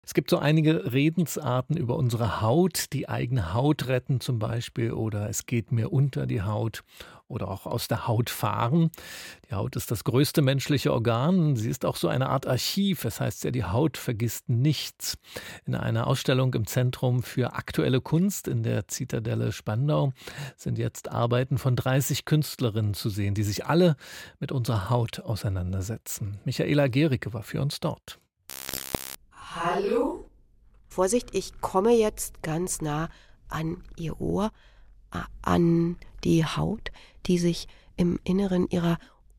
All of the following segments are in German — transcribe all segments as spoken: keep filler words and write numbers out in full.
Es gibt so einige Redensarten über unsere Haut, die eigene Haut retten zum Beispiel, oder es geht mir unter die Haut oder auch aus der Haut fahren. Die Haut ist das größte menschliche Organ. Sie ist auch so eine Art Archiv. Es heißt ja, die Haut vergisst nichts. In einer Ausstellung im Zentrum für aktuelle Kunst in der Zitadelle Spandau sind jetzt Arbeiten von dreißig Künstlerinnen zu sehen, die sich alle mit unserer Haut auseinandersetzen. Michaela Gericke war für uns dort. Hallo? Vorsicht, ich komme jetzt ganz nah an Ihr Ohr, an die Haut, die sich im Inneren Ihrer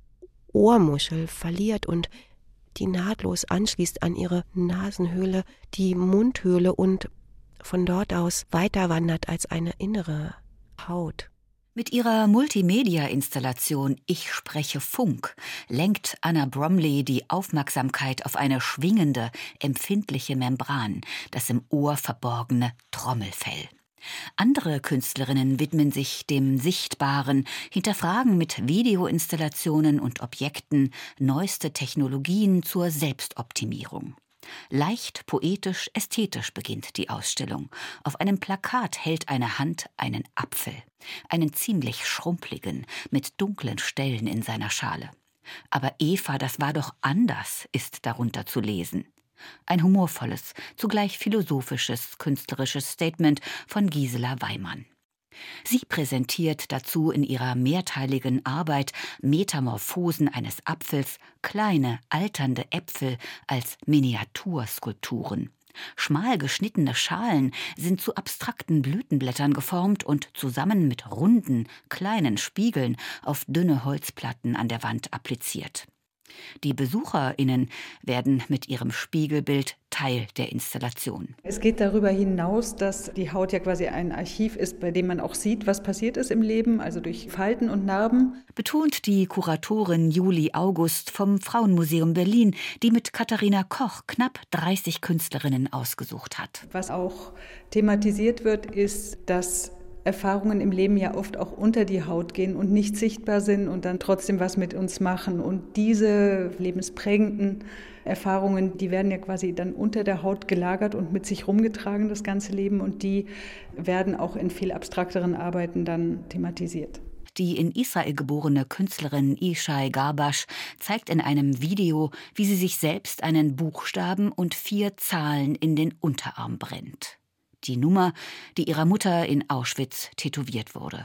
Ohrmuschel verliert und die nahtlos anschließt an Ihre Nasenhöhle, die Mundhöhle und von dort aus weiter wandert als eine innere Haut. Mit ihrer Multimedia-Installation »Ich spreche Funk« lenkt Anna Bromley die Aufmerksamkeit auf eine schwingende, empfindliche Membran, das im Ohr verborgene Trommelfell. Andere Künstlerinnen widmen sich dem Sichtbaren, hinterfragen mit Videoinstallationen und Objekten neueste Technologien zur Selbstoptimierung. Leicht poetisch, ästhetisch beginnt die Ausstellung. Auf einem Plakat hält eine Hand einen Apfel, einen ziemlich schrumpeligen, mit dunklen Stellen in seiner Schale. Aber Eva, das war doch anders, ist darunter zu lesen. Ein humorvolles, zugleich philosophisches, künstlerisches Statement von Gisela Weimann. Sie präsentiert dazu in ihrer mehrteiligen Arbeit Metamorphosen eines Apfels kleine, alternde Äpfel als Miniaturskulpturen. Schmal geschnittene Schalen sind zu abstrakten Blütenblättern geformt und zusammen mit runden, kleinen Spiegeln auf dünne Holzplatten an der Wand appliziert. Die BesucherInnen werden mit ihrem Spiegelbild Teil der Installation. Es geht darüber hinaus, dass die Haut ja quasi ein Archiv ist, bei dem man auch sieht, was passiert ist im Leben, also durch Falten und Narben. Betont die Kuratorin Julie August vom Frauenmuseum Berlin, die mit Katharina Koch knapp dreißig Künstlerinnen ausgesucht hat. Was auch thematisiert wird, ist, dass Erfahrungen im Leben ja oft auch unter die Haut gehen und nicht sichtbar sind und dann trotzdem was mit uns machen. Und diese lebensprägenden Erfahrungen, die werden ja quasi dann unter der Haut gelagert und mit sich rumgetragen, das ganze Leben. Und die werden auch in viel abstrakteren Arbeiten dann thematisiert. Die in Israel geborene Künstlerin Yishai Garbash zeigt in einem Video, wie sie sich selbst einen Buchstaben und vier Zahlen in den Unterarm brennt. Die Nummer, die ihrer Mutter in Auschwitz tätowiert wurde.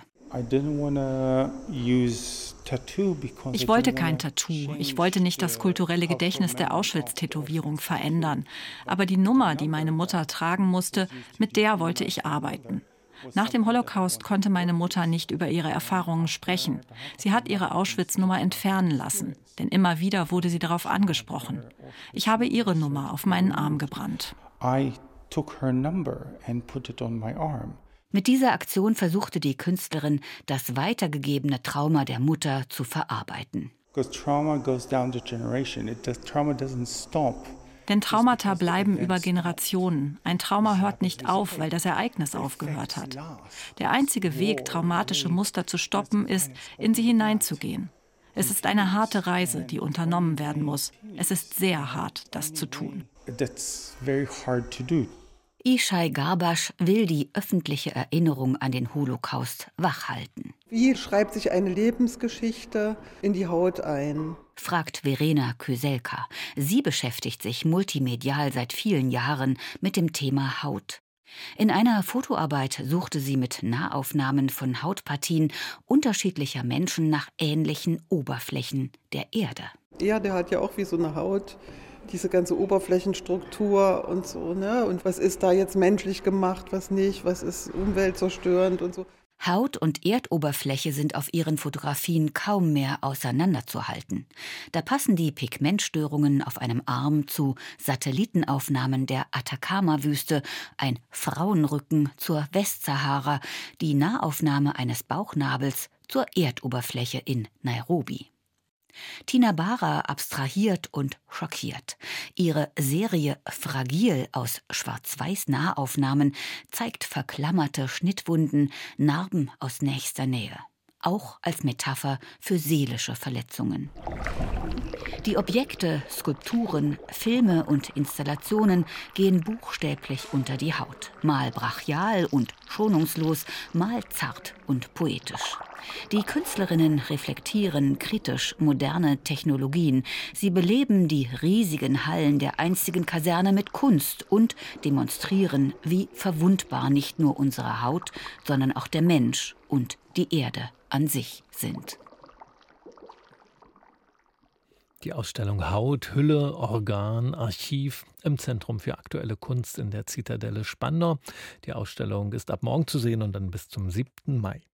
Ich wollte kein Tattoo. Ich wollte nicht das kulturelle Gedächtnis der Auschwitz-Tätowierung verändern. Aber die Nummer, die meine Mutter tragen musste, mit der wollte ich arbeiten. Nach dem Holocaust konnte meine Mutter nicht über ihre Erfahrungen sprechen. Sie hat ihre Auschwitz-Nummer entfernen lassen, denn immer wieder wurde sie darauf angesprochen. Ich habe ihre Nummer auf meinen Arm gebrannt. Took her number and put it on my arm. Mit dieser Aktion versuchte die Künstlerin, das weitergegebene Trauma der Mutter zu verarbeiten. Denn Traumata bleiben über Generationen. Ein Trauma hört nicht auf, weil das Ereignis aufgehört hat. Der einzige Weg, traumatische Muster zu stoppen, ist, in sie hineinzugehen. Es ist eine harte Reise, die unternommen werden muss. Es ist sehr hart, das zu tun. Yishai Garbash will die öffentliche Erinnerung an den Holocaust wachhalten. Wie schreibt sich eine Lebensgeschichte in die Haut ein? Fragt Verena Köselka. Sie beschäftigt sich multimedial seit vielen Jahren mit dem Thema Haut. In einer Fotoarbeit suchte sie mit Nahaufnahmen von Hautpartien unterschiedlicher Menschen nach ähnlichen Oberflächen der Erde. Erde hat ja auch wie so eine Haut diese ganze Oberflächenstruktur und so, ne? Und was ist da jetzt menschlich gemacht, was nicht, was ist umweltzerstörend und so. Haut und Erdoberfläche sind auf ihren Fotografien kaum mehr auseinanderzuhalten. Da passen die Pigmentstörungen auf einem Arm zu Satellitenaufnahmen der Atacama-Wüste, ein Frauenrücken zur Westsahara, die Nahaufnahme eines Bauchnabels zur Erdoberfläche in Nairobi. Tina Bara abstrahiert und schockiert. Ihre Serie Fragil aus Schwarz-Weiß-Nahaufnahmen zeigt verklammerte Schnittwunden, Narben aus nächster Nähe. Auch als Metapher für seelische Verletzungen. Die Objekte, Skulpturen, Filme und Installationen gehen buchstäblich unter die Haut. Mal brachial und schonungslos, mal zart und poetisch. Die Künstlerinnen reflektieren kritisch moderne Technologien. Sie beleben die riesigen Hallen der einstigen Kaserne mit Kunst und demonstrieren, wie verwundbar nicht nur unsere Haut, sondern auch der Mensch und die Erde an sich sind. Die Ausstellung Haut, Hülle, Organ, Archiv im Zentrum für aktuelle Kunst in der Zitadelle Spandau. Die Ausstellung ist ab morgen zu sehen und dann bis zum siebten Mai.